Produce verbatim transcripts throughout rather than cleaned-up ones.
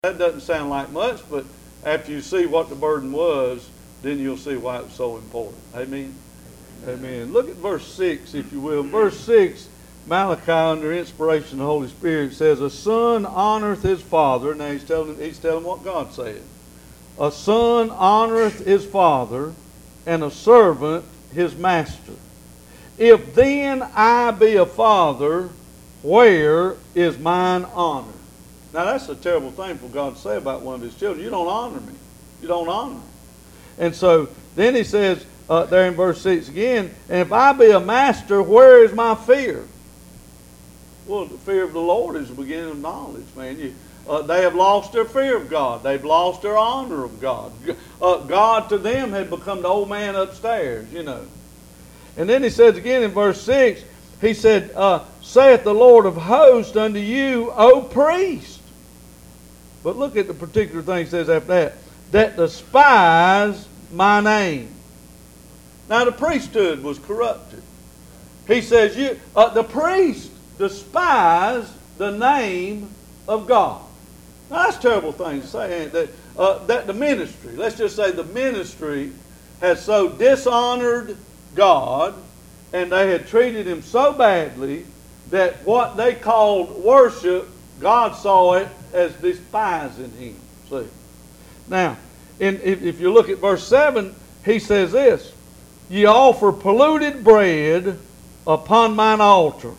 That doesn't sound like much, but after you see what the burden was, then you'll see why it's so important. Amen? Amen. Look at verse six, if you will. Verse six, Malachi, under inspiration of the Holy Spirit, says, "A son honoreth his father." Now he's telling, he's telling what God said. "A son honoreth his father, and a servant his master. If then I be a father, where is mine honor?" Now that's a terrible thing for God to say about one of his children. You don't honor me. You don't honor me. And so then he says uh, there in verse six again, "And if I be a master, where is my fear?" Well, the fear of the Lord is the beginning of knowledge, man. You, uh, they have lost their fear of God. They've lost their honor of God. Uh, God to them had become the old man upstairs, you know. And then he says again in verse six, he said, uh, "Saith the Lord of hosts unto you, O priest." But look at the particular thing he says after that. "That despise my name." Now the priesthood was corrupted. He says, you, uh, the priest despise the name of God. Now that's a terrible thing to say, ain't it? That, uh, that the ministry, let's just say the ministry has so dishonored God, and they had treated him so badly that what they called worship, God saw it as despising him. See? Now, in, if, if you look at verse seven, he says this, "Ye offer polluted bread upon mine altar."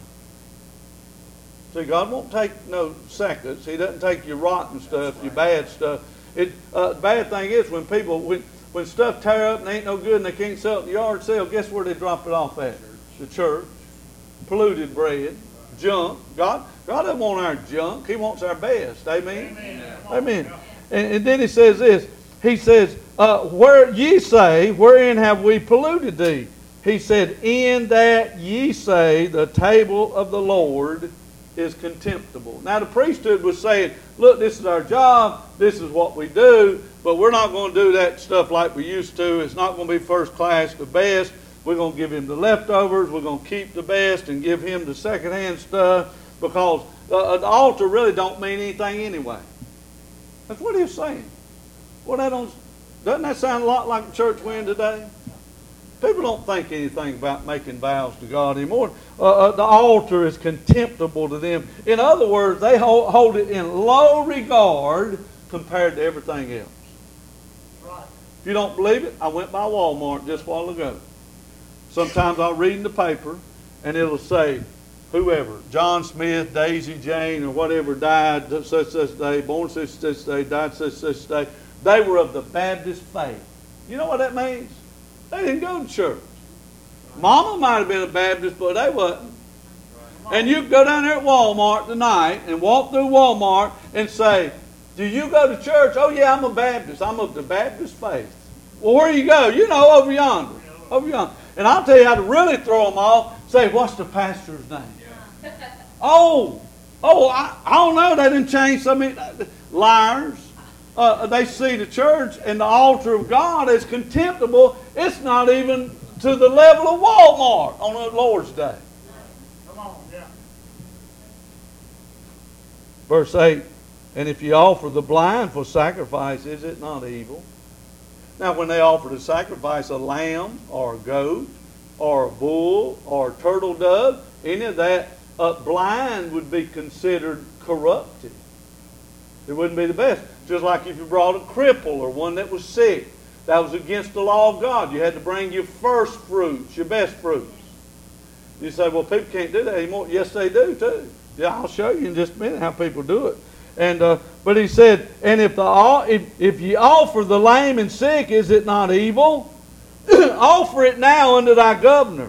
See, God won't take no seconds. He doesn't take your rotten stuff, your bad stuff. It, uh, the bad thing is when people, when, when stuff tear up and ain't no good and they can't sell it in the yard sale, guess where they drop it off at? The church. Polluted bread. Junk. God, God doesn't want our junk. He wants our best. Amen? Amen. Amen. And, and then he says this. He says, uh, "Where ye say, wherein have we polluted thee?" He said, "In that ye say, the table of the Lord is contemptible." Now the priesthood was saying, look, this is our job, this is what we do, but we're not going to do that stuff like we used to. It's not going to be first class, the best. We're going to give him the leftovers. We're going to keep the best and give him the secondhand stuff, because uh, the altar really don't mean anything anyway. That's what he was saying. Well, that don't, doesn't that sound a lot like the church we're in today? People don't think anything about making vows to God anymore. Uh, uh, the altar is contemptible to them. In other words, they hold, hold it in low regard compared to everything else. Right. If you don't believe it, I went by Walmart just a while ago. Sometimes I'll read in the paper and it'll say, whoever, John Smith, Daisy Jane, or whatever, died such such day, born such such day, died such such day. They were of the Baptist faith. You know what that means? They didn't go to church. Mama might have been a Baptist, but they wasn't. And you go down there at Walmart tonight and walk through Walmart and say, "Do you go to church?" "Oh yeah, I'm a Baptist. I'm of the Baptist faith." "Well, where you go?" "You know, over yonder. Over yonder." And I'll tell you how to really throw them off. Say, "What's the pastor's name?" Oh, oh, I, I don't know. They didn't change so many liars. Uh, they see the church and the altar of God as contemptible. It's not even to the level of Walmart on the Lord's Day. Come on, yeah. Verse eight, "And if ye offer the blind for sacrifice, is it not evil?" Now, when they offered to sacrifice a lamb or a goat or a bull or a turtle dove, any of that, uh, blind would be considered corrupted. It wouldn't be the best. Just like if you brought a cripple or one that was sick. That was against the law of God. You had to bring your first fruits, your best fruits. You say, well, people can't do that anymore. Yes, they do too. Yeah, I'll show you in just a minute how people do it. And uh, but he said, "And if the if if ye offer the lame and sick, is it not evil? Offer it now unto thy governor.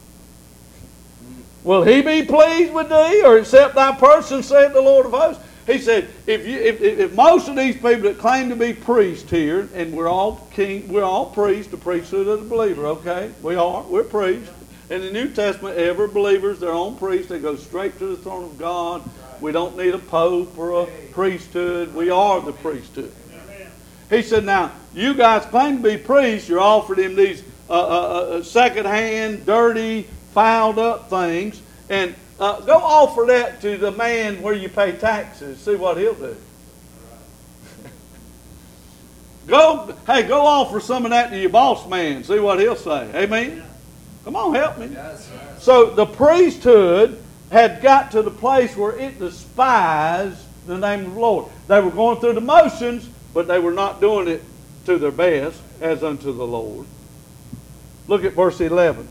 Will he be pleased with thee, or accept thy person, saith the Lord of hosts?" He said, if you if, if most of these people that claim to be priests here, and we're all king, we're all priests, the priesthood of the believer, okay? We are, we're priests. In the New Testament, every believer is their own priest. They go straight to the throne of God. We don't need a pope or a priesthood. We are the priesthood. He said, now, you guys claim to be priests. You're offering him these uh, uh, uh, second-hand, dirty, fouled up things. And uh, go offer that to the man where you pay taxes. See what he'll do. Go, hey, go offer some of that to your boss man. See what he'll say. Amen? Come on, help me. So the priesthood had got to the place where it despised the name of the Lord. They were going through the motions, but they were not doing it to their best as unto the Lord. Look at verse eleven.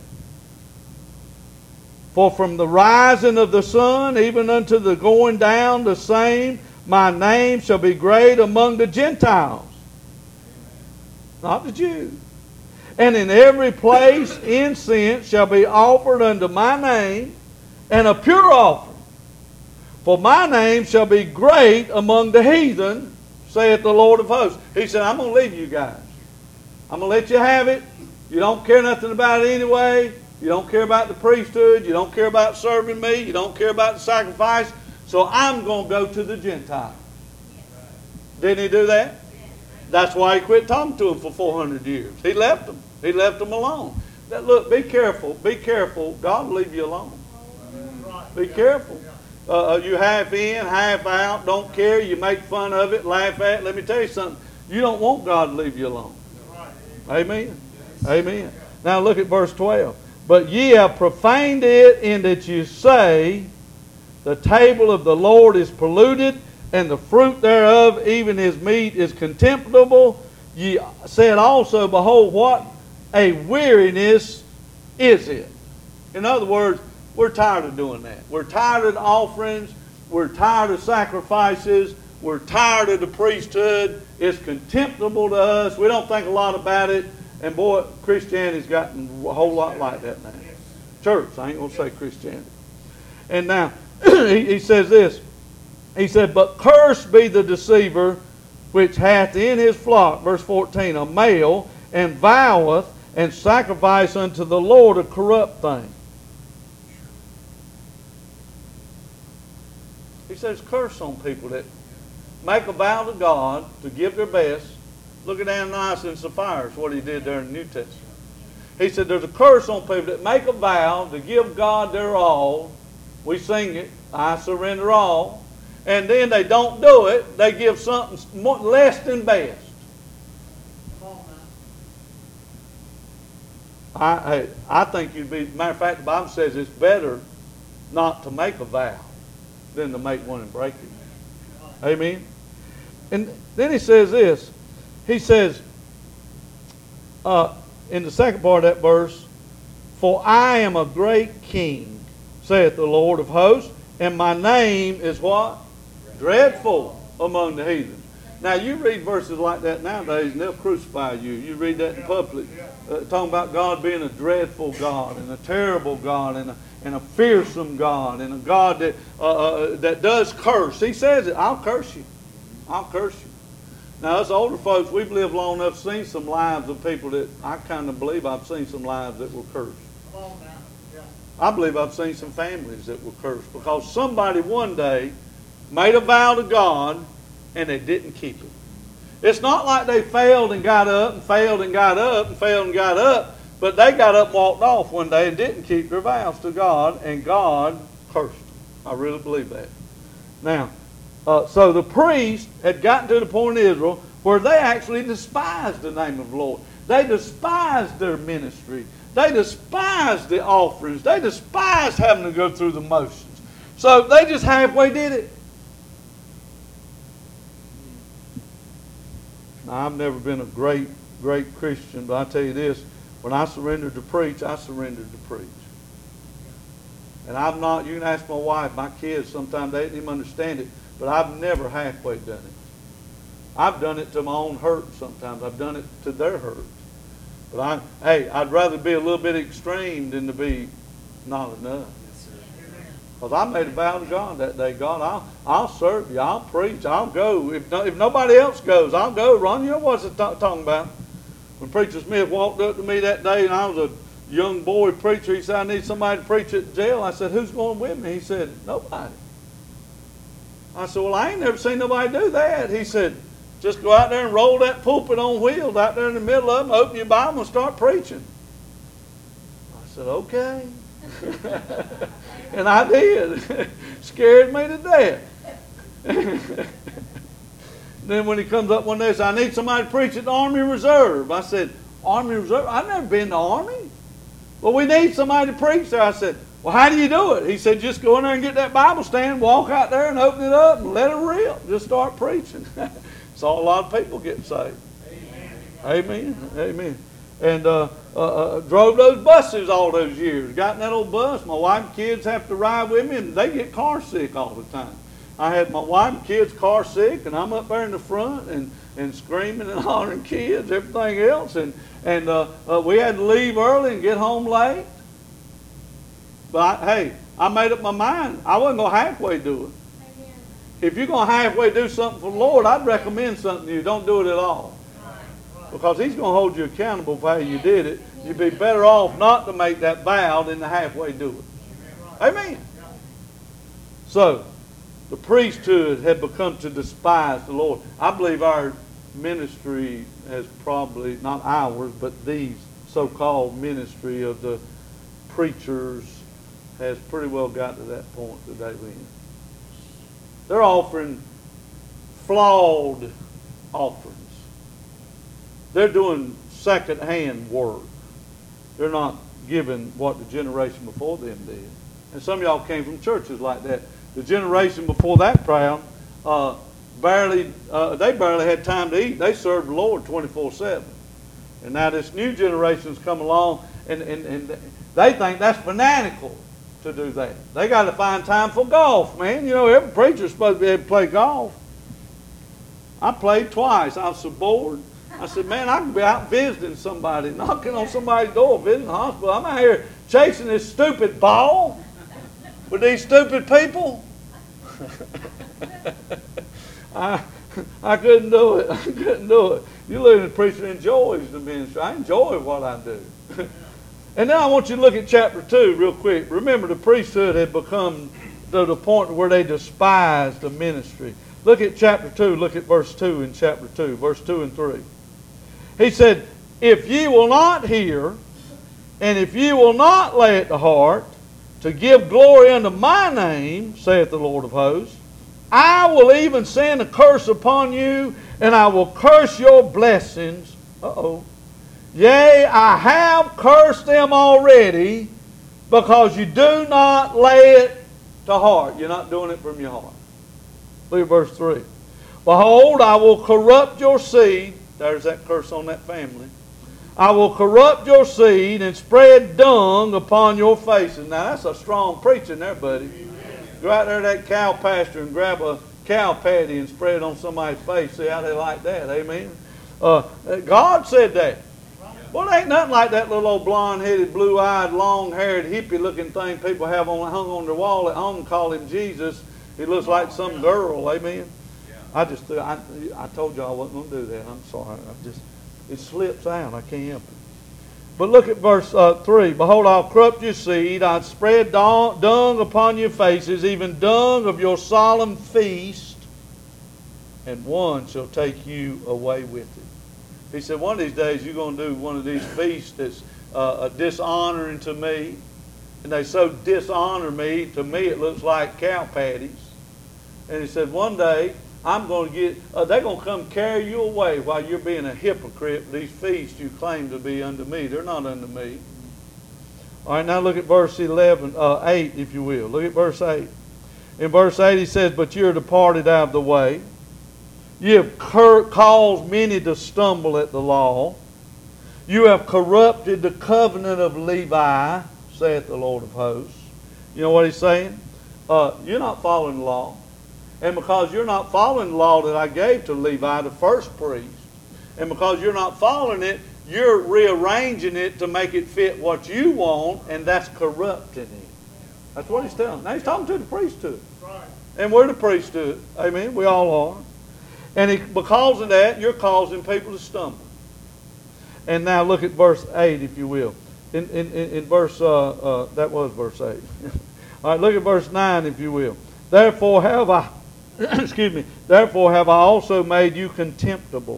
For from the rising of the sun even unto the going down the same, my name shall be great among the Gentiles, not the Jews. And in every place incense shall be offered unto my name, and a pure offering. For my name shall be great among the heathen, saith the Lord of hosts. He said, I'm going to leave you guys. I'm going to let you have it. You don't care nothing about it anyway. You don't care about the priesthood. You don't care about serving me. You don't care about the sacrifice. So I'm going to go to the Gentiles. Didn't he do that? That's why he quit talking to them for four hundred years. He left them. He left them alone. That, look, be careful. Be careful. God will leave you alone. Be careful. Uh, you half in, half out, don't care. You make fun of it, laugh at it. Let me tell you something. You don't want God to leave you alone. Amen. Amen. Now look at verse twelve. But ye have profaned it in that you say, the table of the Lord is polluted, and the fruit thereof, even his meat, is contemptible. Ye said also, behold, what a weariness is it. In other words, we're tired of doing that. We're tired of the offerings. We're tired of sacrifices. We're tired of the priesthood. It's contemptible to us. We don't think a lot about it. And boy, Christianity's gotten a whole lot like that now. Church, I ain't going to say Christianity. And now, he, he says this. He said, but cursed be the deceiver which hath in his flock, verse fourteen, a male, and voweth and sacrifice unto the Lord a corrupt thing. He says curse on people that make a vow to God to give their best. Look at Ananias and Sapphira, what he did there in the New Testament. He said there's a curse on people that make a vow to give God their all. We sing it, I surrender all. And then they don't do it. They give something more, less than best. I, I, I think you'd be, matter of fact, the Bible says it's better not to make a vow than to make one and break it. Amen? And then he says this. He says, uh, in the second part of that verse, for I am a great king, saith the Lord of hosts, and my name is what? Dreadful among the heathen. Now you read verses like that nowadays and they'll crucify you. You read that in public, uh, talking about God being a dreadful God and a terrible God and a, and a fearsome God and a God that, uh, uh, that does curse. He says it, I'll curse you. I'll curse you. Now us older folks, we've lived long enough, seen some lives of people that I kind of believe I've seen some lives that were cursed. I believe I've seen some families that were cursed because somebody one day made a vow to God and they didn't keep it. It's not like they failed and got up and failed and got up and failed and got up, but they got up and walked off one day and didn't keep their vows to God, and God cursed them. I really believe that. Now, uh, so the priest had gotten to the point in Israel where they actually despised the name of the Lord. They despised their ministry. They despised the offerings. They despised having to go through the motions. So they just halfway did it. Now, I've never been a great, great Christian, but I tell you this, when I surrendered to preach, I surrendered to preach. And I'm not, you can ask my wife, my kids, sometimes they didn't even understand it, but I've never halfway done it. I've done it to my own hurt sometimes. I've done it to their hurt. But I, hey, I'd rather be a little bit extreme than to be not enough. Because I made a vow to God that day. God, I'll, I'll serve you. I'll preach. I'll go. If, no, if nobody else goes, I'll go. Ron, you know what I'm ta- talking about? When Preacher Smith walked up to me that day and I was a young boy preacher, he said, I need somebody to preach at jail. I said, who's going with me? He said, nobody. I said, well, I ain't never seen nobody do that. He said, just go out there and roll that pulpit on wheels out there in the middle of them, open your Bible and start preaching. I said, okay. And I did. Scared me to death. Then when he comes up one day and says, I need somebody to preach at the Army Reserve. I said, Army Reserve? I've never been to the Army. Well, we need somebody to preach there. I said, well, how do you do it? He said, just go in there and get that Bible stand, walk out there and open it up and let it rip. Just start preaching. Saw a lot of people get saved. Amen. Amen. Amen. And uh, uh, uh, drove those buses all those years. Got in that old bus. My wife and kids have to ride with me, and they get car sick all the time. I had my wife and kids car sick, and I'm up there in the front and, and screaming and hollering kids, everything else. And, and uh, uh, we had to leave early and get home late. But, I, hey, I made up my mind. I wasn't going to halfway do it. Amen. If you're going to halfway do something for the Lord, I'd recommend something to you. Don't do it at all. Because He's going to hold you accountable for how you did it. You'd be better off not to make that vow than to halfway do it. Amen. So, the priesthood had become to despise the Lord. I believe our ministry has probably, not ours, but these so-called ministry of the preachers has pretty well got to that point today, Lynn. They're offering flawed offerings. They're doing second-hand work. They're not giving what the generation before them did. And some of y'all came from churches like that. The generation before that crowd, uh, barely, uh, they barely had time to eat. They served the Lord twenty-four seven. And now this new generation's come along, and, and, and they think that's fanatical to do that. They got to find time for golf, man. You know, every preacher's supposed to be able to play golf. I played twice. I was so bored. I said, man, I could be out visiting somebody, knocking on somebody's door, visiting the hospital. I'm out here chasing this stupid ball with these stupid people. I, I couldn't do it. I couldn't do it. You look at the preacher enjoys the ministry. I enjoy what I do. And now I want you to look at chapter two real quick. Remember, the priesthood had become to the point where they despised the ministry. Look at chapter two. Look at verse two in chapter two. Verse two and three. He said, if ye will not hear, and if ye will not lay it to heart, to give glory unto my name, saith the Lord of hosts, I will even send a curse upon you, and I will curse your blessings. Uh-oh. Yea, I have cursed them already, because you do not lay it to heart. You're not doing it from your heart. Look at verse three. Behold, I will corrupt your seed. There's that curse on that family. I will corrupt your seed and spread dung upon your faces. Now that's a strong preaching there, buddy. Go out there to that cow pasture and grab a cow patty and spread it on somebody's face. See how they like that. Amen. Uh, God said that. Well, it ain't nothing like that little old blonde-headed, blue-eyed, long-haired, hippie-looking thing people have on, hung on their wall at home and call him Jesus. He looks like some girl. Amen. I just, I, I told you I wasn't going to do that. I'm sorry. I just, it slips out. I can't help it. But look at verse uh, three. Behold, I'll corrupt your seed. I'll spread dung, dung upon your faces, even dung of your solemn feast, and one shall take you away with it. He said, one of these days you're going to do one of these feasts that's uh, dishonoring to me. And they so dishonor me, to me it looks like cow patties. And he said, one day, I'm going to get, uh, they're going to come carry you away while you're being a hypocrite. These feasts you claim to be unto me, they're not unto me. All right, now look at verse eleven, uh, eight, if you will. Look at verse eight. In verse eight he says, but you're departed out of the way. You have cur- caused many to stumble at the law. You have corrupted the covenant of Levi, saith the Lord of hosts. You know what he's saying? Uh, you're not following the law. And because you're not following the law that I gave to Levi, the first priest, and because you're not following it, you're rearranging it to make it fit what you want, and that's corrupting it. That's what he's telling. Now he's talking to the priesthood. Right. And we're the priesthood. Amen. We all are. And he, because of that, you're causing people to stumble. And now look at verse eight, if you will. In, in, in, in verse, uh, uh, that was verse eight. All right, look at verse nine, if you will. Therefore have I, excuse me, therefore have I also made you contemptible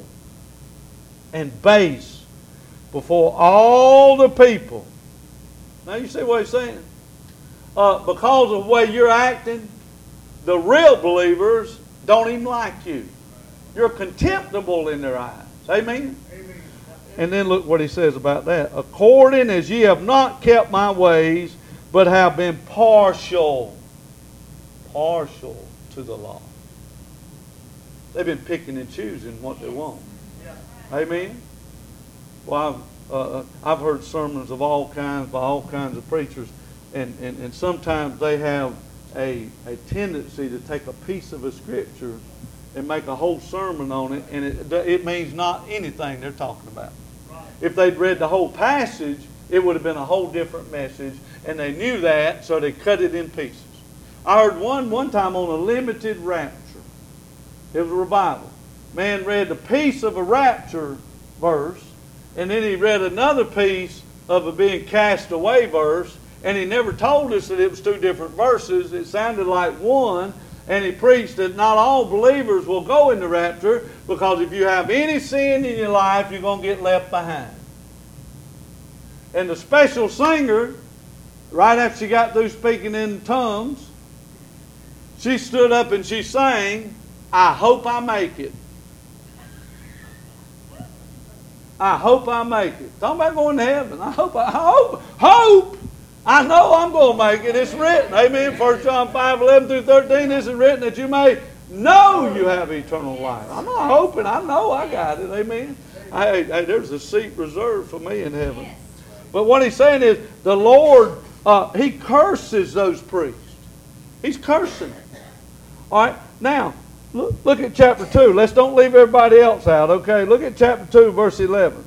and base before all the people. Now you see what he's saying? Uh, because of the way you're acting, the real believers don't even like you. You're contemptible in their eyes. Amen? Amen. And then look what he says about that. According as ye have not kept my ways, but have been partial. Partial to the law. They've been picking and choosing what they want. Amen? Well, I've, uh, I've heard sermons of all kinds by all kinds of preachers, and, and, and sometimes they have a, a tendency to take a piece of a scripture and make a whole sermon on it, and it, it means not anything they're talking about. If they'd read the whole passage, it would have been a whole different message, and they knew that, so they cut it in pieces. I heard one one time on a limited rapture. It was a revival. Man read a piece of a rapture verse, and then he read another piece of a being cast away verse, and he never told us that it was two different verses. It sounded like one, and he preached that not all believers will go into rapture, because if you have any sin in your life, you're going to get left behind. And the special singer, right after she got through speaking in tongues, she stood up and she sang, I hope I make it. I hope I make it. Talking about going to heaven. I hope, I hope, hope. I know I'm going to make it. It's written. Amen. First John five, eleven through thirteen. This is written that you may know you have eternal life. I'm not hoping. I know I got it. Amen. Hey, hey, there's a seat reserved for me in heaven. But what he's saying is the Lord, uh, he curses those priests. He's cursing them. All right. Now, look, look at chapter two. Let's don't leave everybody else out, okay? Look at chapter two, verse eleven.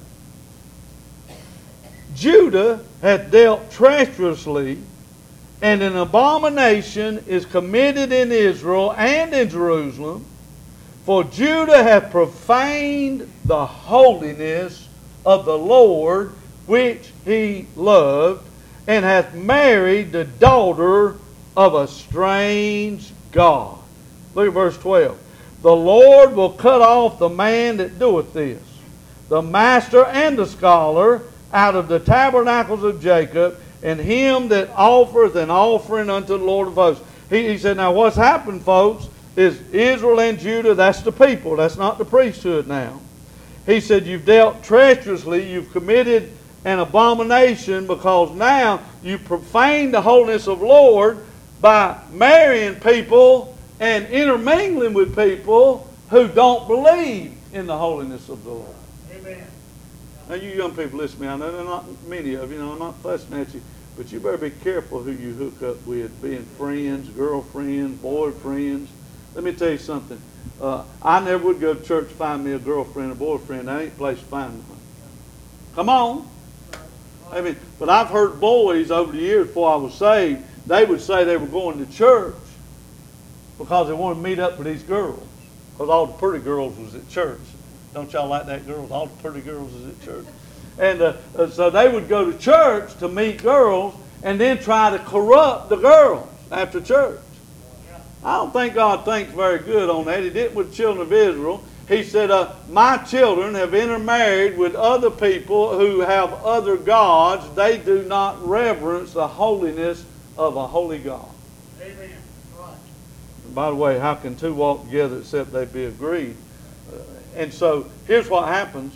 Judah hath dealt treacherously, and an abomination is committed in Israel and in Jerusalem, for Judah hath profaned the holiness of the Lord which he loved, and hath married the daughter of a strange God. Look at verse twelve. The Lord will cut off the man that doeth this, the master and the scholar, out of the tabernacles of Jacob, and him that offereth an offering unto the Lord of hosts. He, he said, now what's happened, folks, is Israel and Judah, that's the people. That's not the priesthood now. He said, you've dealt treacherously, you've committed an abomination, because now you profane the holiness of the Lord by marrying people and intermingling with people who don't believe in the holiness of the Lord. Amen. Now you young people, listen to me. I know there are not many of you, you know, I'm not fussing at you, but you better be careful who you hook up with, being friends, girlfriends, boyfriends. Let me tell you something. Uh, I never would go to church to find me a girlfriend or boyfriend. That ain't the place to find one. Come on. I mean, but I've heard boys over the years before I was saved, they would say they were going to church because they wanted to meet up with these girls, because all the pretty girls was at church. Don't y'all like that, girls? All the pretty girls was at church. And uh, uh, so they would go to church to meet girls and then try to corrupt the girls after church. I don't think God thinks very good on that. He did it with the children of Israel. He said, uh, my children have intermarried with other people who have other gods. They do not reverence the holiness of a holy God. Amen. Right. And by the way, how can two walk together except they be agreed? Uh, and so here's what happens.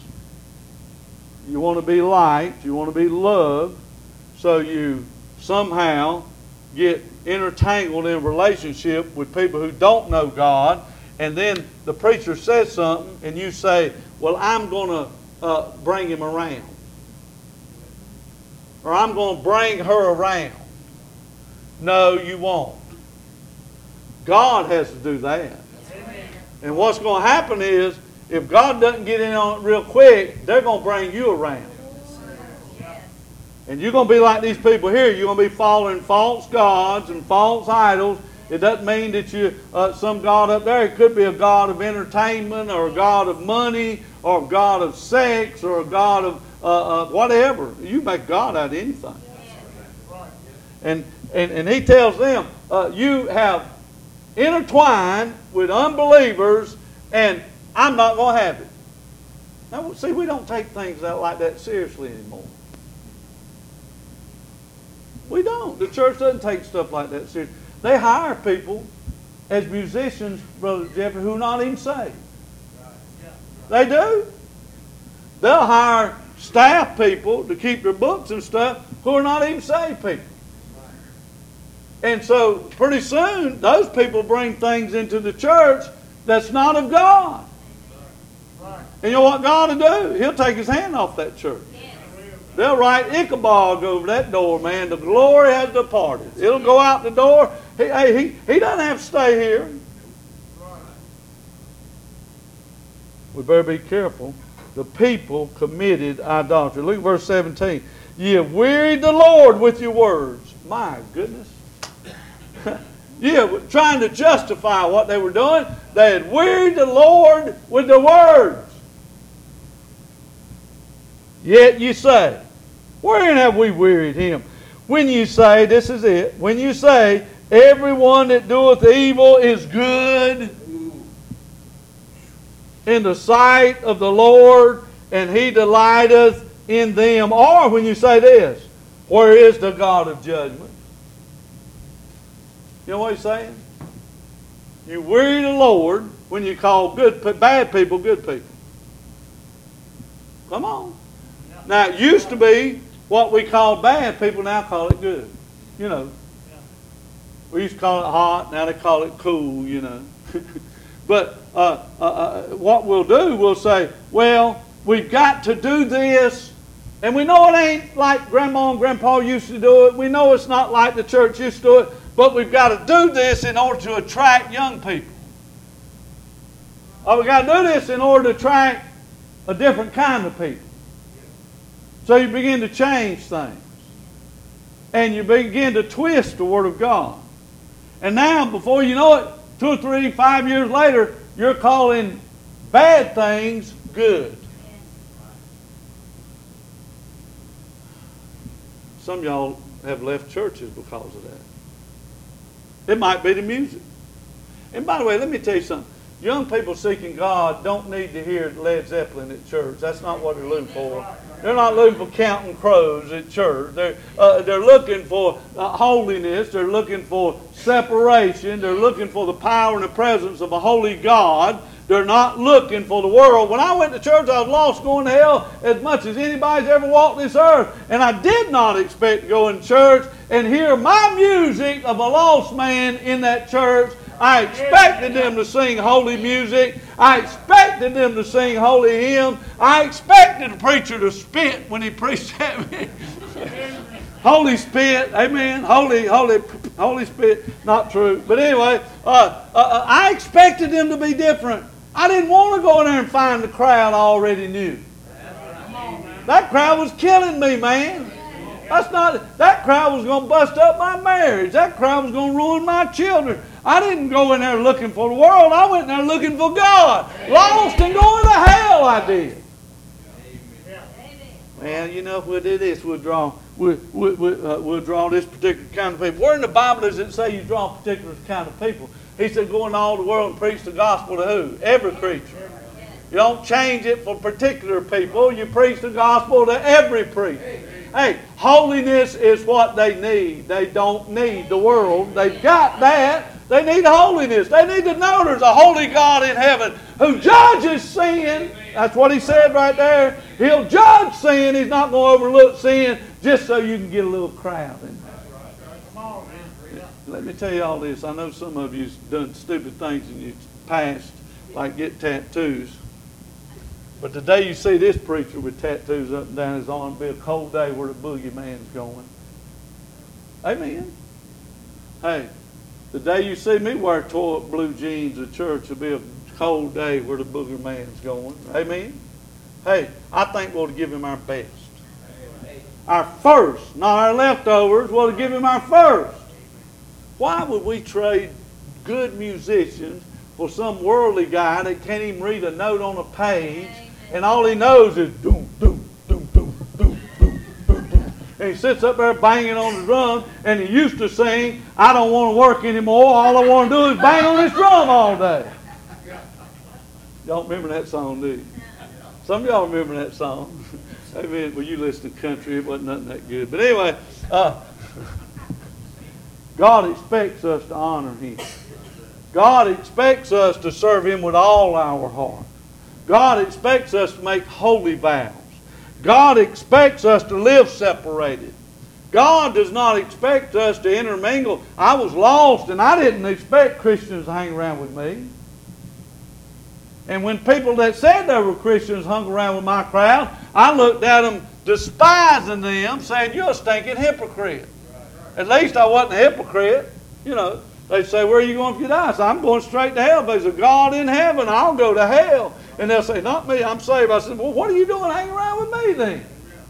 You want to be liked. You want to be loved. So you somehow get intertangled in a relationship with people who don't know God. And then the preacher says something, and you say, well, I'm going to uh, bring him around. Or I'm going to bring her around. No, you won't. God has to do that. Amen. And what's going to happen is, if God doesn't get in on it real quick, they're going to bring you around. And you're going to be like these people here. You're going to be following false gods and false idols. It doesn't mean that you uh, some God up there. It could be a God of entertainment, or a God of money, or a God of sex, or a God of uh, uh, whatever. You make God out of anything. And and, and he tells them, uh, you have intertwined with unbelievers, and I'm not going to have it. Now, see, we don't take things out like that seriously anymore. We don't. The church doesn't take stuff like that seriously. They hire people as musicians, Brother Jeffrey, who are not even saved. Right. They do. They'll hire staff people to keep their books and stuff who are not even saved people. And so pretty soon those people bring things into the church that's not of God. And you know what God will do? He'll take His hand off that church. They'll write Ichabod over that door, man. The glory has departed. It'll go out the door. He, hey, he, he doesn't have to stay here. We better be careful. The people committed idolatry. Look at verse seventeen. Ye have wearied the Lord with your words. My goodness. Yeah, trying to justify what they were doing. They had wearied the Lord with their words. Yet you say, wherein have we wearied Him? When you say, this is it, when you say, everyone that doeth evil is good in the sight of the Lord, and He delighteth in them. Or when you say this, where is the God of judgment? You know what He's saying? You weary the Lord when you call good, bad people good people. Come on. Now, it used to be what we call bad people, now call it good. You know. We used to call it hot, now they call it cool, you know. But uh, uh, uh, what we'll do, we'll say, well, we've got to do this, and we know it ain't like Grandma and Grandpa used to do it. We know it's not like the church used to do it, but we've got to do this in order to attract young people. Or we've got to do this in order to attract a different kind of people. So you begin to change things. And you begin to twist the Word of God. And now, before you know it, two or three, five years later, you're calling bad things good. Some of y'all have left churches because of that. It might be the music. And by the way, let me tell you something. Young people seeking God don't need to hear Led Zeppelin at church. That's not what they're looking for. They're not looking for counting crows at church. They're, uh, they're looking for uh, holiness. They're looking for separation. They're looking for the power and the presence of a holy God. They're not looking for the world. When I went to church, I was lost going to hell as much as anybody's ever walked this earth. And I did not expect to go in church and hear my music of a lost man in that church. I expected them to sing holy music. I expected them to sing holy hymns. I expected the preacher to spit when he preached at me. Holy spit, amen. Holy, holy, holy spit. Not true. But anyway, uh, uh, I expected them to be different. I didn't want to go in there and find the crowd I already knew. That crowd was killing me, man. That's not. That crowd was going to bust up my marriage. That crowd was going to ruin my children. I didn't go in there looking for the world. I went in there looking for God. Lost and going to hell, I did. Man, you know, if we do this, we'll draw, we'll, we'll, uh, we'll draw this particular kind of people. Where in the Bible does it say you draw a particular kind of people? He said, go into all the world and preach the gospel to who? Every creature. You don't change it for particular people. You preach the gospel to every preacher. Hey, holiness is what they need. They don't need the world. They've got that. They need holiness. They need to know there's a holy God in heaven who judges sin. That's what he said right there. He'll judge sin. He's not going to overlook sin just so you can get a little crowd in there. Let me tell you all this. I know some of you have done stupid things in your past, like get tattoos. But the day you see this preacher with tattoos up and down his arm, it'll be a cold day where the boogeyman's going. Amen. Hey, the day you see me wear toilet blue jeans to church, it'll be a cold day where the boogeyman's going. Amen. Hey, I think we'll give him our best. Our first, not our leftovers. We'll give him our first. Why would we trade good musicians for some worldly guy that can't even read a note on a page, and all he knows is doom, doom, doom, doom, doom, doom, doom, doom. And he sits up there banging on the drum, and he used to sing, I don't want to work anymore, all I want to do is bang on this drum all day. Y'all remember that song, do you? Some of y'all remember that song. Amen. Well, you listen to country, it wasn't nothing that good. But anyway, uh, God expects us to honor Him. God expects us to serve Him with all our heart. God expects us to make holy vows. God expects us to live separated. God does not expect us to intermingle. I was lost and I didn't expect Christians to hang around with me. And when people that said they were Christians hung around with my crowd, I looked at them despising them, saying, you're a stinking hypocrite. At least I wasn't a hypocrite. You know, they say, where are you going if you die? I say, I'm going straight to hell. There's a God in heaven. I'll go to hell. And they'll say, not me, I'm saved. I said, well, what are you doing hanging around with me then?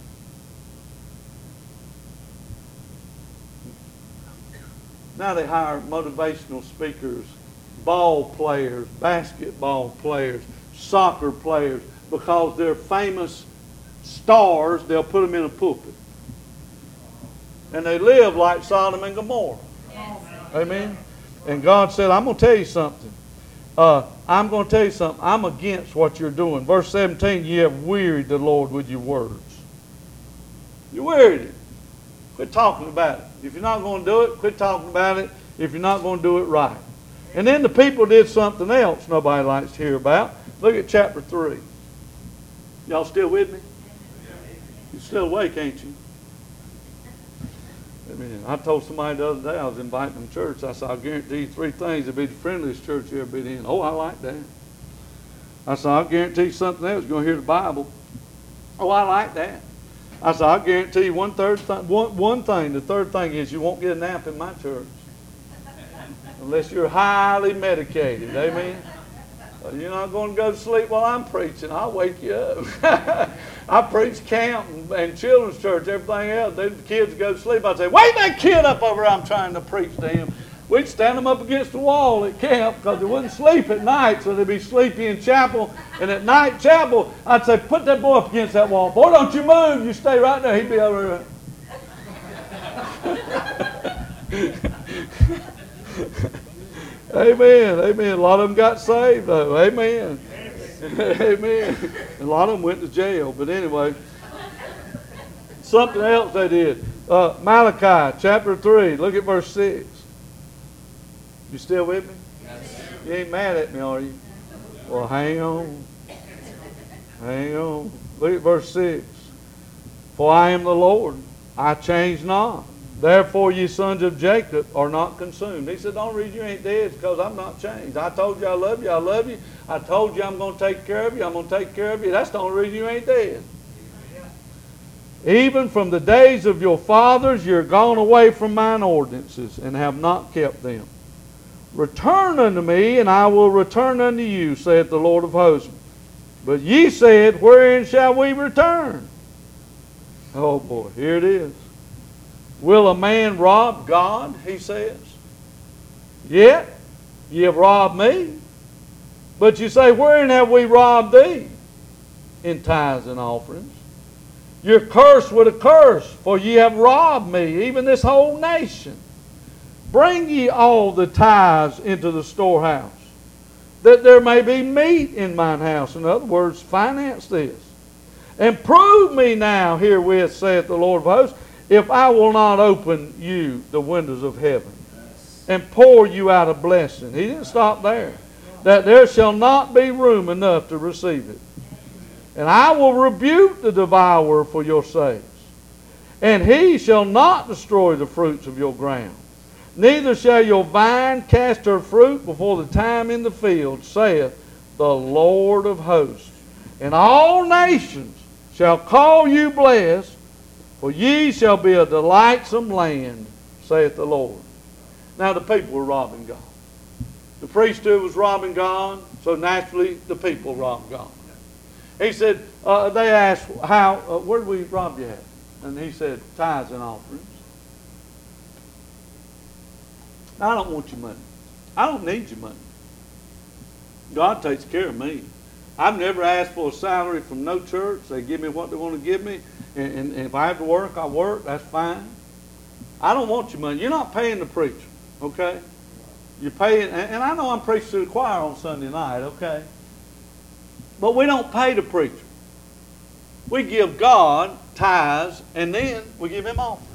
Now they hire motivational speakers, ball players, basketball players, soccer players, because they're famous stars, they'll put them in a pulpit. And they live like Sodom and Gomorrah. Yes. Amen? And God said, I'm going to tell you something. Uh, I'm going to tell you something. I'm against what you're doing. Verse seventeen, you have wearied the Lord with your words. You wearied Him. Quit talking about it. If you're not going to do it, quit talking about it. If you're not going to do it right. And then the people did something else nobody likes to hear about. Look at chapter three. Y'all still with me? You're still awake, ain't you? I mean, I told somebody the other day, I was inviting them to church. I said, I guarantee you three things will be the friendliest church you ever been in. Oh, I like that. I said, I'll guarantee you something else. You're going to hear the Bible. Oh, I like that. I said, I'll guarantee you one, third th- one, one thing. The third thing is you won't get a nap in my church. Unless you're highly medicated. Amen? You're not going to go to sleep while I'm preaching. I'll wake you up. I preach camp and, and children's church, everything else. Then the kids go to sleep. I'd say, wake that kid up over there. I'm trying to preach to him. We'd stand them up against the wall at camp because they wouldn't sleep at night, so they'd be sleepy in chapel. And at night chapel, I'd say, put that boy up against that wall. Boy, don't you move. You stay right there. He'd be over there. Amen. Amen. A lot of them got saved, though. Amen. Amen. A lot of them went to jail. But anyway, something else they did. Uh, Malachi chapter three. Look at verse six. You still with me? Yes. You ain't mad at me, are you? Well, hang on. Hang on. Look at verse six. For I am the Lord. I change not. Therefore, ye sons of Jacob are not consumed. He said, the only reason you ain't dead is because I'm not changed. I told you I love you. I love you. I told you I'm going to take care of you. I'm going to take care of you. That's the only reason you ain't dead. Even from the days of your fathers, you're gone away from mine ordinances and have not kept them. Return unto me, and I will return unto you, saith the Lord of hosts. But ye said, wherein shall we return? Oh boy, here it is. Will a man rob God? He says. Yet ye have robbed me. But you say, wherein have we robbed thee? In tithes and offerings. You're cursed with a curse, for ye have robbed me, even this whole nation. Bring ye all the tithes into the storehouse, that there may be meat in mine house. In other words, finance this. And prove me now herewith, saith the Lord of hosts, if I will not open you the windows of heaven and pour you out a blessing. He didn't stop there. That there shall not be room enough to receive it. And I will rebuke the devourer for your sakes. And he shall not destroy the fruits of your ground. Neither shall your vine cast her fruit before the time in the field, saith the Lord of hosts. And all nations shall call you blessed, for ye shall be a delightsome land, saith the Lord. Now the people were robbing God. The priesthood was robbing God, so naturally the people robbed God. He said, uh, they asked, how, uh, where did we rob you at? And he said, tithes and offerings. I don't want your money. I don't need your money. God takes care of me. I've never asked for a salary from no church. They give me what they want to give me. And, and, and if I have to work, I work. That's fine. I don't want your money. You're not paying the preacher, okay? You're paying, and, and I know I'm preaching to the choir on Sunday night, okay? But we don't pay the preacher. We give God tithes, and then we give Him offerings.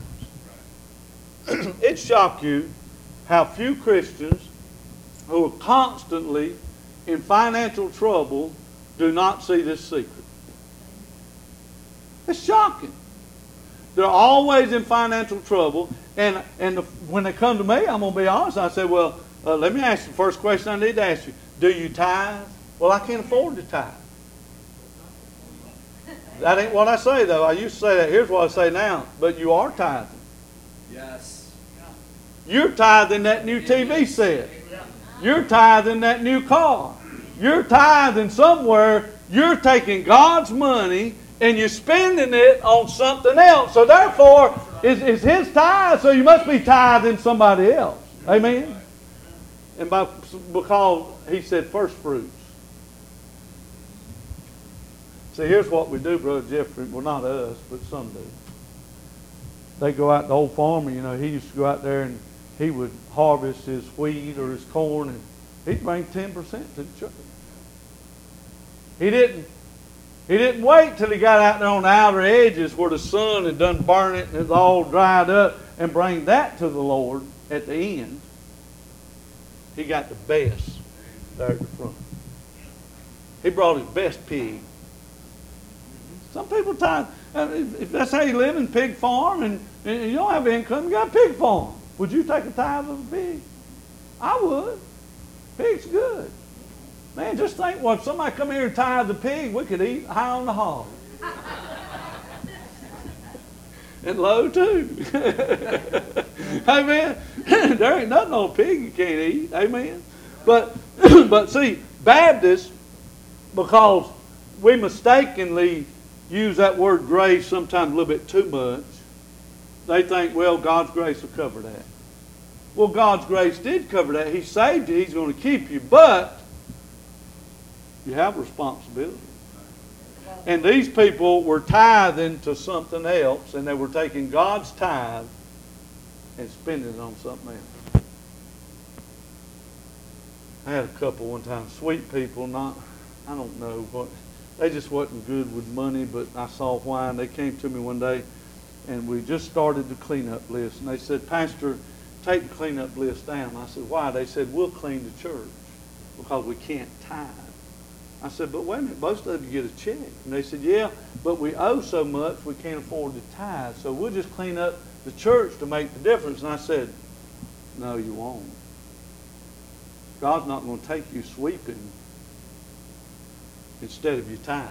It shocked you how few Christians who are constantly in financial trouble do not see this secret. It's shocking. They're always in financial trouble. And, and the, when they come to me, I'm going to be honest. I say, well, uh, let me ask you the first question I need to ask you. Do you tithe? Well, I can't afford to tithe. That ain't what I say, though. I used to say that. Here's what I say now. But you are tithing. Yes. You're tithing that new T V set. You're tithing that new car. You're tithing somewhere. You're taking God's money and you're spending it on something else. So therefore, it's, it's His tithe, so you must be tithing somebody else. Amen? And by, because He said first fruits. See, here's what we do, Brother Jeffrey. Well, not us, but some do. They go out, the old farmer, you know, he used to go out there and he would harvest his wheat or his corn, and he'd bring ten percent to the church. He didn't, he didn't wait till he got out there on the outer edges where the sun had done burned it and it's all dried up and bring that to the Lord at the end. He got the best there at the front. He brought his best pig. Some people tithe. If that's how you live, in pig farm, and, and you don't have income, you got a pig farm. Would you take a tithe of a pig? I would. Pig's good. Man, just think, well, if somebody come here and tithe the pig, we could eat high on the hog. And low, too. Amen. There ain't nothing on a pig you can't eat. Amen. But, but see, Baptists, because we mistakenly use that word grace sometimes a little bit too much, they think, well, God's grace will cover that. Well, God's grace did cover that. He saved you. He's going to keep you. But you have a responsibility. And these people were tithing to something else, and they were taking God's tithe and spending it on something else. I had a couple one time, sweet people, not, I don't know what, they just wasn't good with money, but I saw why, and they came to me one day, and we just started the cleanup list. And they said, Pastor, take the cleanup list down. I said, why? They said, we'll clean the church because we can't tithe. I said, but wait a minute, most of you get a check. And they said, yeah, but we owe so much we can't afford to tithe, so we'll just clean up the church to make the difference. And I said, no, you won't. God's not going to take you sweeping instead of you tithing.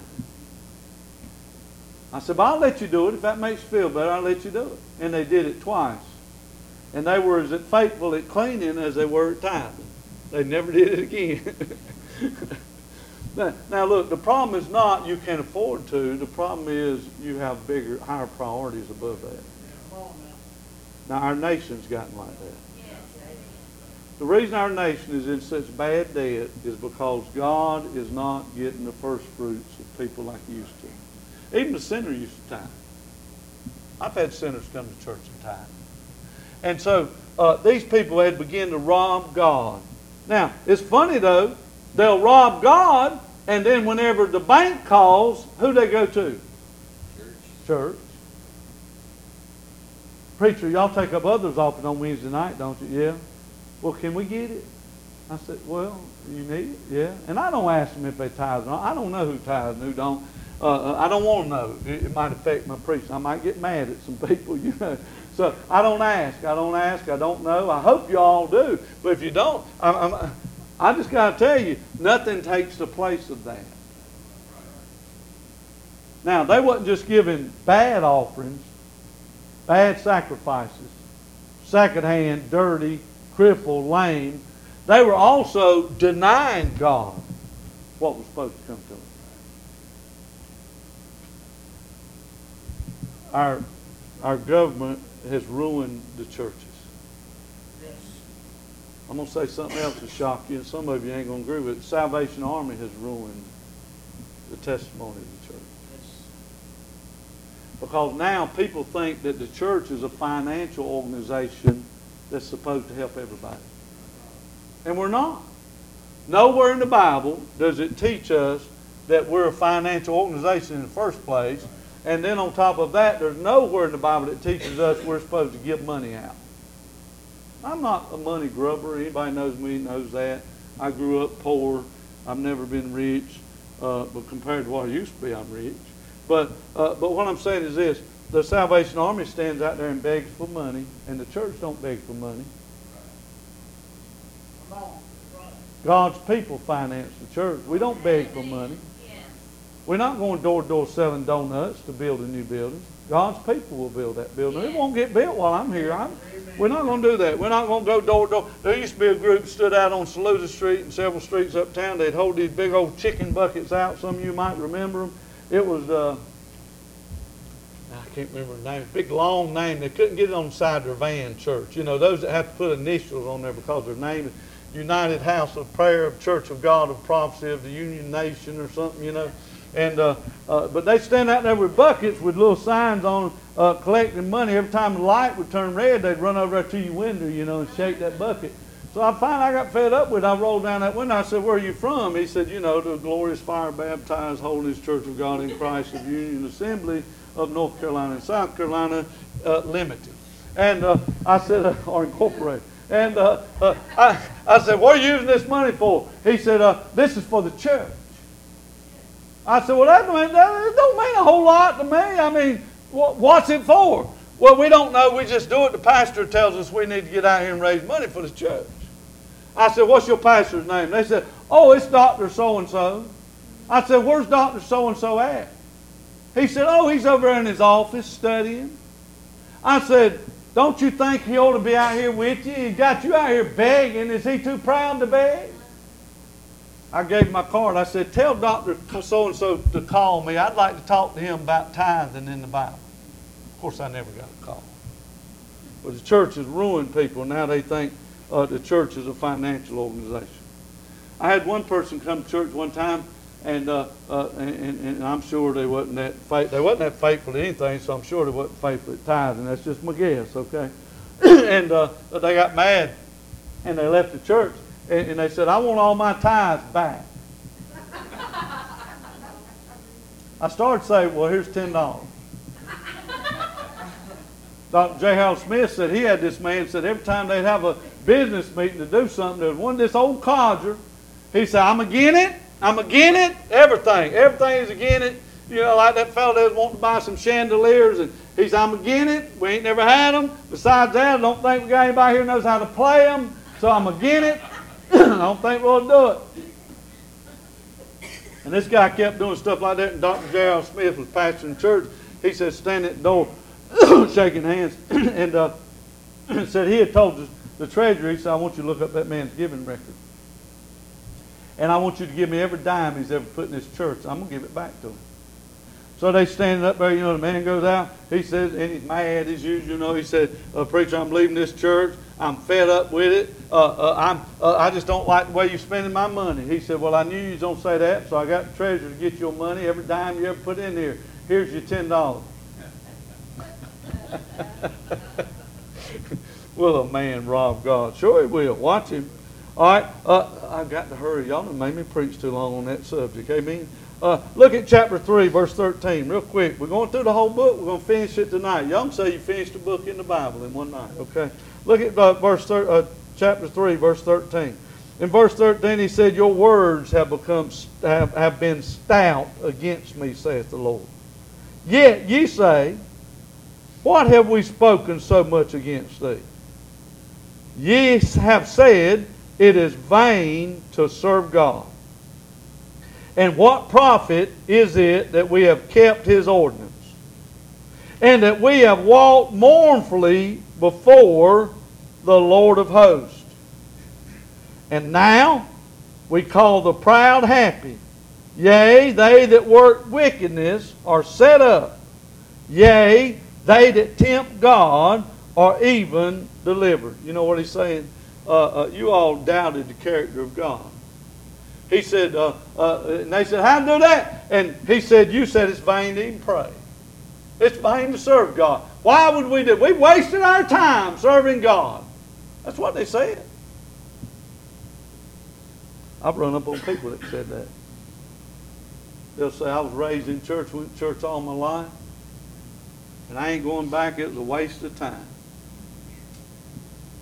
I said, but I'll let you do it. If that makes you feel better, I'll let you do it. And they did it twice. And they were as faithful at cleaning as they were at tithing. They never did it again. now, now, look, the problem is not you can't afford to. The problem is you have bigger, higher priorities above that. Now, our nation's gotten like that. The reason our nation is in such bad debt is because God is not getting the first fruits of people like he used to. Even the sinner used to tithe. I've had sinners come to church and tithe. And so uh, these people had begun to rob God. Now, it's funny though, they'll rob God, and then whenever the bank calls, who they go to? Church. Church. Preacher, y'all take up others' offering on Wednesday night, don't you? Yeah. Well, can we get it? I said, well, you need it? Yeah. And I don't ask them if they tithe or not. I don't know who tithes and who don't. Uh, I don't want to know. It, it might affect my preaching. I might get mad at some people, you know. So I don't ask. I don't ask. I don't know. I hope you all do. But if you don't, I, I'm, I just got to tell you, nothing takes the place of that. Now, they wasn't just giving bad offerings, bad sacrifices, secondhand, dirty, crippled, lame. They were also denying God what was supposed to come to them. Our, our government has ruined the churches. Yes. I'm going to say something else to shock you, and some of you ain't going to agree with it. The Salvation Army has ruined the testimony of the church. Yes. Because now people think that the church is a financial organization that's supposed to help everybody. And we're not. Nowhere in the Bible does it teach us that we're a financial organization in the first place. And then on top of that, there's nowhere in the Bible that teaches us we're supposed to give money out. I'm not a money grubber. Anybody knows me knows that. I grew up poor. I've never been rich. uh, but compared to what I used to be, I'm rich. But uh, but what I'm saying is this: the Salvation Army stands out there and begs for money, and the church don't beg for money. God's people finance the church. We don't beg for money. We're not going door to door selling donuts to build a new building. God's people will build that building. It won't get built while I'm here. I'm, we're not going to do that. We're not going to go door to door. There used to be a group that stood out on Saluda Street and several streets uptown. They'd hold these big old chicken buckets out. Some of you might remember them. It was, uh, I can't remember the name, big long name. They couldn't get it on the side of their van, church. You know, those that have to put initials on there because their name is United House of Prayer of Church of God of Prophecy of the Union Nation or something, you know. And uh, uh, but they stand out there with buckets with little signs on uh, collecting money. Every time the light would turn red, they'd run over there to your window, you know, and shake that bucket. So I finally I got fed up with it. I rolled down that window. I said, "Where are you from?" He said, "You know, the Glorious Fire Baptized Holiness Church of God in Christ of Union Assembly of North Carolina and South Carolina uh, Limited." And uh, I said, uh, or Incorporated. And uh, uh, I, I said, "What are you using this money for?" He said, uh, "This is for the church." I said, "Well, that, mean, that don't mean a whole lot to me. I mean, what's it for?" "Well, we don't know. We just do it. The pastor tells us we need to get out here and raise money for the church." I said, "What's your pastor's name?" They said, "Oh, it's Doctor So-and-so." I said, "Where's Doctor So-and-so at?" He said, "Oh, he's over there in his office studying." I said, "Don't you think he ought to be out here with you? He got you out here begging. Is he too proud to beg?" I gave him my card. I said, "Tell Doctor So-and-so to call me. I'd like to talk to him about tithing in the Bible." Of course, I never got a call. But the church has ruined people. Now they think uh, the church is a financial organization. I had one person come to church one time, and uh, uh, and, and I'm sure they wasn't that faith, they wasn't that faithful to anything, so I'm sure they wasn't faithful at tithing. That's just my guess, okay? and uh, they got mad, and they left the church. And they said, "I want all my tithes back." I started saying, "Well, here's ten dollars. Doctor J. Hal Smith said he had this man, said every time they'd have a business meeting to do something, there was one of this old codger. He said, "I'm again it. I'm again it. Everything. Everything's again it." You know, like that fellow that was wanting to buy some chandeliers, and he said, "I'm again it. We ain't never had them. Besides that, I don't think we got anybody here who knows how to play them, so I'm again it. I don't think we'll do it." And this guy kept doing stuff like that, and Doctor J R Smith was pastoring church. He said, standing at the door, shaking hands, and uh, said he had told the, the treasurer, he said, "I want you to look up that man's giving record. And I want you to give me every dime he's ever put in this church. I'm going to give it back to him." So they standing up there, you know, the man goes out. He says, and he's mad as usual, you know. He said, uh, "Preacher, I'm leaving this church. I'm fed up with it. Uh, uh, I'm, uh, I just don't like the way you're spending my money." He said, "Well, I knew you was going to say that, so I got the treasurer to get your money, every dime you ever put in here. Here's your ten dollars. Will a man rob God? Sure he will. Watch him. All right, uh, I've got to hurry. Y'all done made me preach too long on that subject. Amen. Uh, look at chapter three, verse thirteen, real quick. We're going through the whole book. We're going to finish it tonight. Y'all can say you finished the book in the Bible in one night, okay? Look at uh, verse thir- uh, chapter three, verse thirteen. In verse thirteen, he said, "Your words have become have, have been stout against me, saith the Lord. Yet ye say, What have we spoken so much against thee? Ye have said, It is vain to serve God. And what profit is it that we have kept his ordinance, and that we have walked mournfully before the Lord of hosts? And now we call the proud happy. Yea, they that work wickedness are set up. Yea, they that tempt God are even delivered." You know what he's saying? Uh, uh, you all doubted the character of God. He said, uh, uh, and they said, "How to do that?" And he said, "You said it's vain to even pray. It's vain to serve God. Why would we do it? We wasted our time serving God." That's what they said. I've run up on people that said that. They'll say, "I was raised in church, went to church all my life, and I ain't going back. It was a waste of time."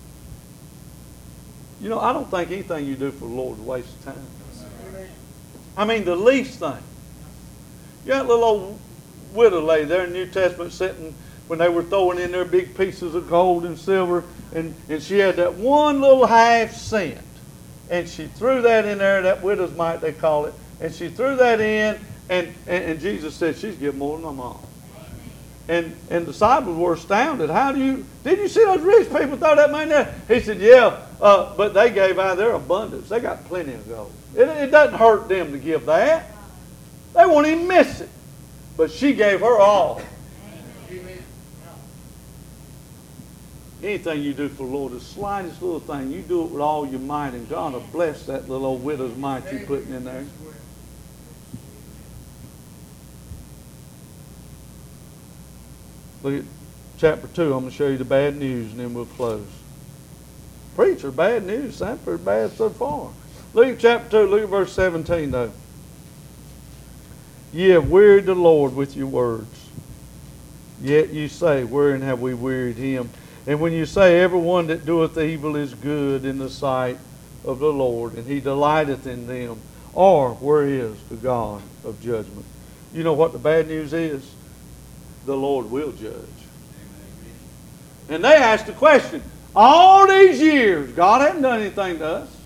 You know, I don't think anything you do for the Lord is a waste of time. I mean, the least thing. You got little old widow lady there in the New Testament sitting when they were throwing in their big pieces of gold and silver, and, and she had that one little half cent. And she threw that in there, that widow's mite they call it, and she threw that in, and, and, and Jesus said, she's getting more than my mom. And and the disciples were astounded. How do you, did you see those rich people throw that money there? He said, yeah, uh, but they gave out of their abundance. They got plenty of gold. It, it doesn't hurt them to give that. They won't even miss it. But she gave her all. Amen. Anything you do for the Lord, the slightest little thing, you do it with all your might, and God will bless that little old widow's mite you're putting in there. Look at chapter two. I'm going to show you the bad news, and then we'll close. Preacher, bad news. Sounds pretty bad so far. Look at chapter two. Look at verse seventeen, though. Ye have wearied the Lord with your words. Yet you say, wherein have we wearied him? And when you say, everyone that doeth evil is good in the sight of the Lord, and he delighteth in them, or where is the God of judgment? You know what the bad news is? The Lord will judge. And they asked the question, all these years, God hadn't done anything to us.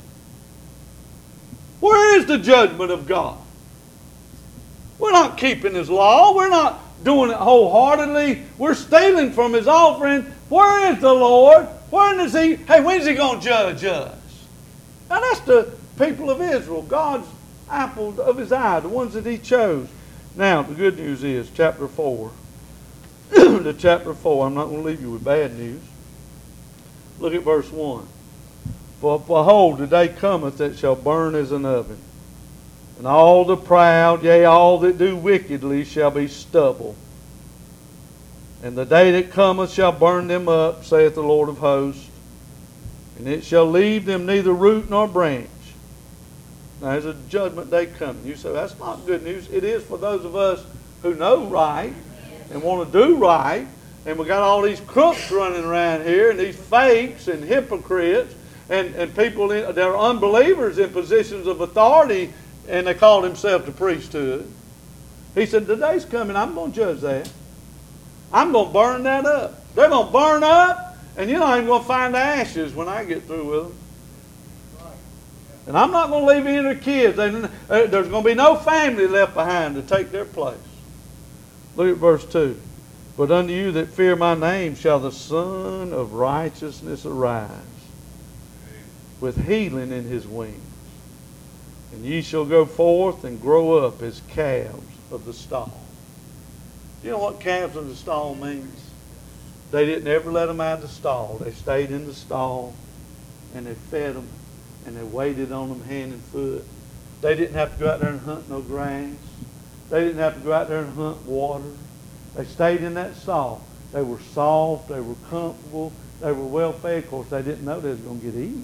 Where is the judgment of God? We're not keeping His law. We're not doing it wholeheartedly. We're stealing from His offering. Where is the Lord? When is He? Hey, when's He going to judge us? Now that's the people of Israel, God's apple of His eye, the ones that He chose. Now, the good news is, chapter four. to chapter four. I'm not going to leave you with bad news. Look at verse one. For behold, the day cometh that shall burn as an oven, and all the proud, yea, all that do wickedly, shall be stubble. And the day that cometh shall burn them up, saith the Lord of hosts, and it shall leave them neither root nor branch. Now there's a judgment day coming. You say, that's not good news. It is for those of us who know right and want to do right. And we got all these crooks running around here, and these fakes and hypocrites, and, and people in, that are unbelievers in positions of authority, and they call themselves the priesthood. He said, the day's coming, I'm going to judge that. I'm going to burn that up. They're going to burn up, and you're not even going to find the ashes when I get through with them. And I'm not going to leave any of their kids. There's going to be no family left behind to take their place. Look at verse two. But unto you that fear my name shall the Son of righteousness arise, with healing in his wings. And ye shall go forth and grow up as calves of the stall. You know what calves of the stall means? They didn't ever let them out of the stall. They stayed in the stall, and they fed them, and they waited on them hand and foot. They didn't have to go out there and hunt no grass. They didn't have to go out there and hunt water. They stayed in that stall. They were soft. They were comfortable. They were well fed. Of course, they didn't know they was going to get eaten.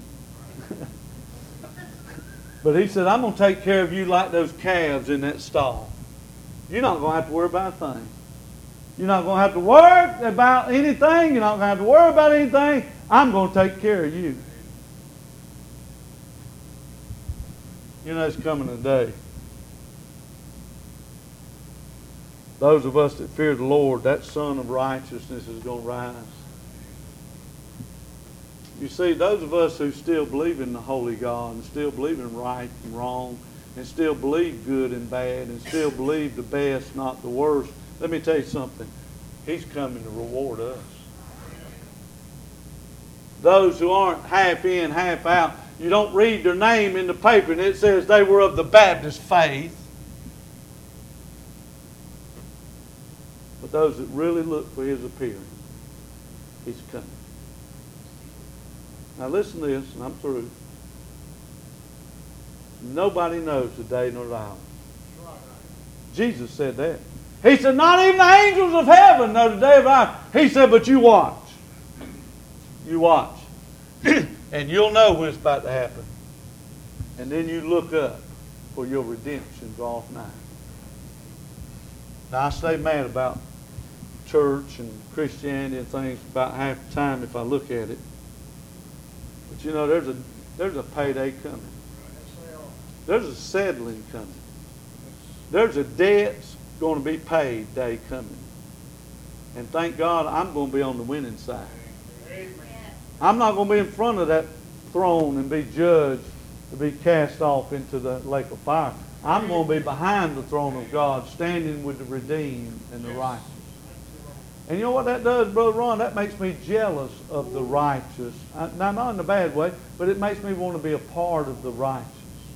But he said, I'm going to take care of you like those calves in that stall. You're not going to have to worry about a thing. You're not going to have to worry about anything. You're not going to have to worry about anything. I'm going to take care of you. You know, it's coming a day. Those of us that fear the Lord, that Son of righteousness is going to rise. You see, those of us who still believe in the holy God and still believe in right and wrong and still believe good and bad and still believe the best, not the worst, let me tell you something. He's coming to reward us. Those who aren't half in, half out, you don't read their name in the paper and it says they were of the Baptist faith. But those that really look for His appearing, He's coming. Now listen to this, and I'm through. Nobody knows the day nor the hour. Jesus said that. He said, not even the angels of heaven know the day of the hour. He said, but you watch. You watch. And you'll know what's about to happen. And then you look up, for your redemption draweth nigh. Now I stay mad about church and Christianity and things about half the time if I look at it. But you know, there's a there's a payday coming. There's a settling coming. There's a debt's going to be paid day coming. And thank God I'm going to be on the winning side. I'm not going to be in front of that throne and be judged to be cast off into the lake of fire. I'm going to be behind the throne of God, standing with the redeemed and the righteous. And you know what that does, Brother Ron? That makes me jealous of the righteous. Now, not in a bad way, but it makes me want to be a part of the righteous.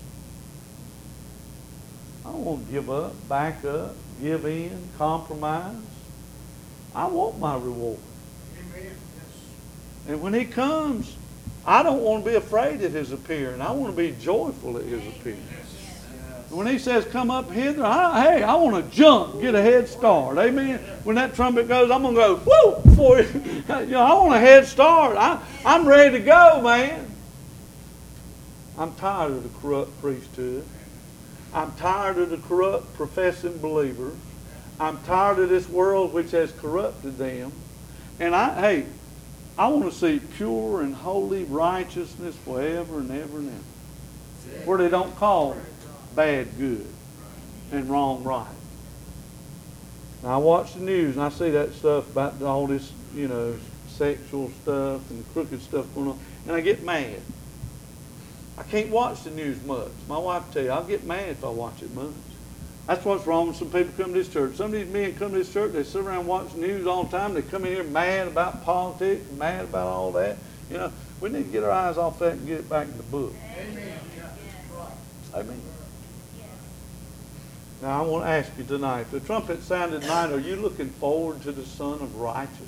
I don't want to give up, back up, give in, compromise. I want my reward. Amen. And when He comes, I don't want to be afraid at His appearing. I want to be joyful at His appearing. When He says, come up hither, I, hey, I want to jump, get a head start. Amen. When that trumpet goes, I'm going to go, whoo, before you. You know, I want a head start. I, I'm ready to go, man. I'm tired of the corrupt priesthood. I'm tired of the corrupt professing believers. I'm tired of this world which has corrupted them. And I, hey, I want to see pure and holy righteousness forever and ever and ever. Where they don't call bad good and wrong right. Now I watch the news and I see that stuff about all this, you know, sexual stuff and crooked stuff going on, and I get mad. I can't watch the news much. My wife will tell you, I'll get mad if I watch it much. That's what's wrong with some people come to this church. Some of these men come to this church, they sit around watching the news all the time. They come in here mad about politics, mad about all that. You know, we need to get our eyes off that and get it back in the book. Amen. Amen. Now I want to ask you tonight, if the trumpet sounded tonight, are you looking forward to the Son of Righteousness?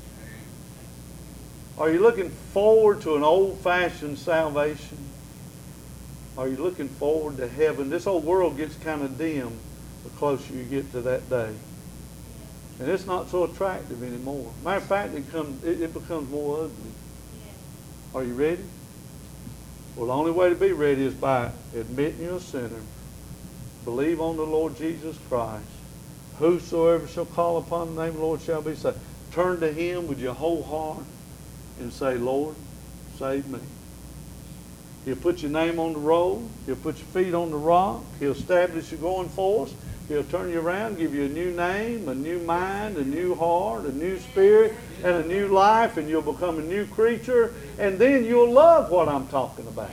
Are you looking forward to an old-fashioned salvation? Are you looking forward to heaven? This old world gets kind of dim the closer you get to that day. And it's not so attractive anymore. Matter of fact, it, comes, it, it becomes more ugly. Are you ready? Well, the only way to be ready is by admitting you're a sinner. Believe on the Lord Jesus Christ. Whosoever shall call upon the name of the Lord shall be saved. Turn to Him with your whole heart and say, Lord, save me. He'll put your name on the roll. He'll put your feet on the rock. He'll establish you going forth. He'll turn you around, give you a new name, a new mind, a new heart, a new spirit, and a new life, and you'll become a new creature, and then you'll love what I'm talking about.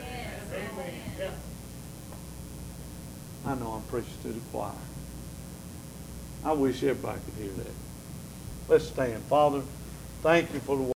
I know I'm preaching to the choir. I wish everybody could hear that. Let's stand. Father, thank you for the